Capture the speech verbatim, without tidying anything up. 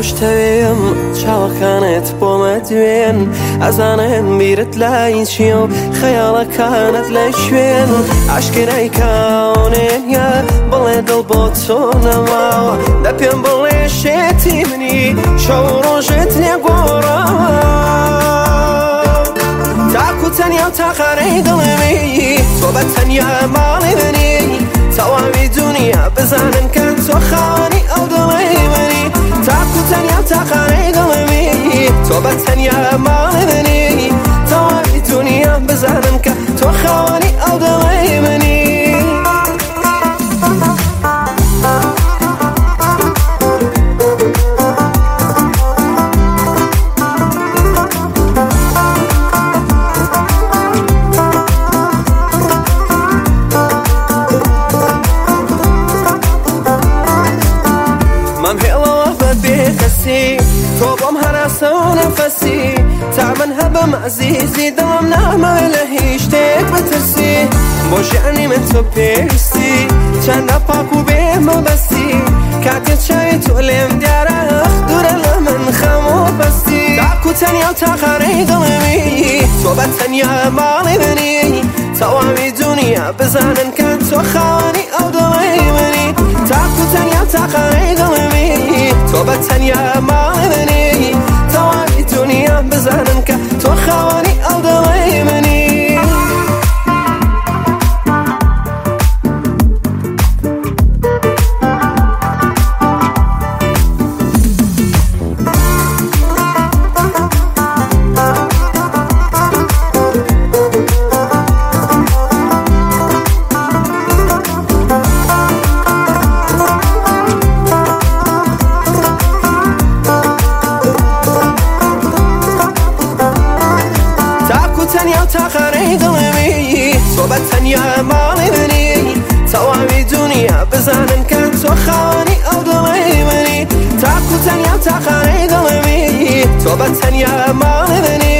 خۆشتەوێم چاوەکانت بۆمە دوێن ئەزانم بیرت لای چیە و خەیاڵەکانت لای شوێن عاشقێنای کاونێنە بڵێ دڵ بۆ تۆ نەماوە دە پێم بڵێ شێتی منی شەو ڕۆژت نێگۆڕاوە تاکو تەنیا و تاقانەی دڵێمی تۆ بە تەنیا ماڵی منی تەواوی دنیا بزانن کە تۆ خاوەنی ئەو دڵەی منی تاکو تەنیا و تاقانەی دڵێمی تۆ بە تەنیا ماڵی منی تەواوی دنیا بزانن کە تۆ خاوەنی ئەو دڵەی منی تۆ بۆم هەناسە و نەفەسی تا من هەبم عەزیزی دڵم نامەوێ لە هیچ شتێک بترسی بۆ ژیانی من تۆ پێویستی چەندە پاک و بێمەبەستی کاتێک چاوی تۆ لێم دیارە دوورە لە من خەم و بەستی تاکو تەنیا و تاقانەی دڵێمی تۆ بە تەنیا ماڵی منی تەواوی دنیا بزانن کە تۆ خاوەنی ئەو دڵەی منی تاکو تەنیا و تاقانەی دڵێمی تۆ بە تەنیا ماڵی منی تەواوی دنیا بزانن کە تۆ خاوەنی ئەو دڵەی منی تەنیا و تاقانەی دڵێمی تۆ بە تەنیا ماڵی منی تەواوی دنیا بزانن کە تۆ خاوەنی ئەو دڵەی منی تاکو تەنیا و تاقانەی دڵێمی تۆ بە تەنیا ماڵی منی